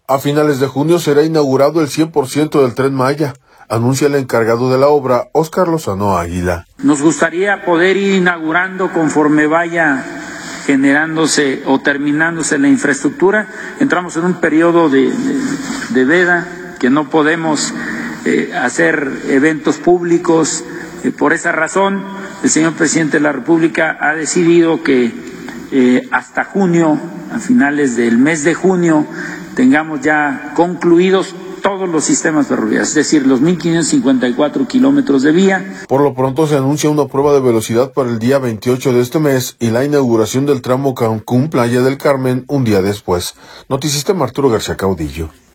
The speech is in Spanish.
A finales de junio será inaugurado el 100% del Tren Maya, anuncia el encargado de la obra, Óscar Lozano Águila. Nos gustaría poder ir inaugurando conforme vaya generándose o terminándose la infraestructura. Entramos en un periodo de veda que no podemos hacer eventos públicos. Por esa razón, el señor presidente de la República ha decidido que hasta junio, a finales del mes de junio, tengamos ya concluidos todos los sistemas ferroviarios, es decir, los 1.554 kilómetros de vía. Por lo pronto se anuncia una prueba de velocidad para el día 28 de este mes y la inauguración del tramo Cancún-Playa del Carmen un día después. Noticista Arturo García Caudillo.